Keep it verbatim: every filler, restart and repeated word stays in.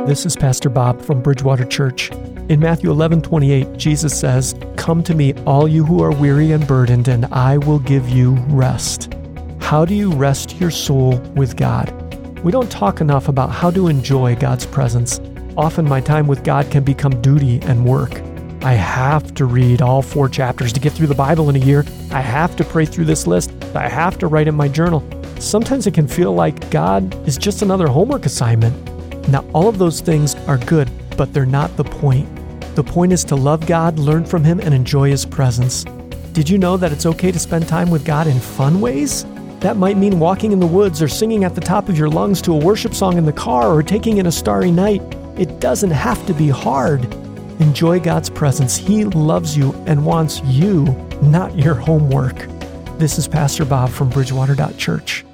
This is Pastor Bob from Bridgewater Church. In Matthew eleven twenty-eight, Jesus says, "Come to me, all you who are weary and burdened, and I will give you rest." How do you rest your soul with God? We don't talk enough about how to enjoy God's presence. Often my time with God can become duty and work. I have to read all four chapters to get through the Bible in a year. I have to pray through this list. I have to write in my journal. Sometimes it can feel like God is just another homework assignment. Now, all of those things are good, but they're not the point. The point is to love God, learn from Him, and enjoy His presence. Did you know that it's okay to spend time with God in fun ways? That might mean walking in the woods or singing at the top of your lungs to a worship song in the car or taking in a starry night. It doesn't have to be hard. Enjoy God's presence. He loves you and wants you, not your homework. This is Pastor Bob from Bridgewater Church.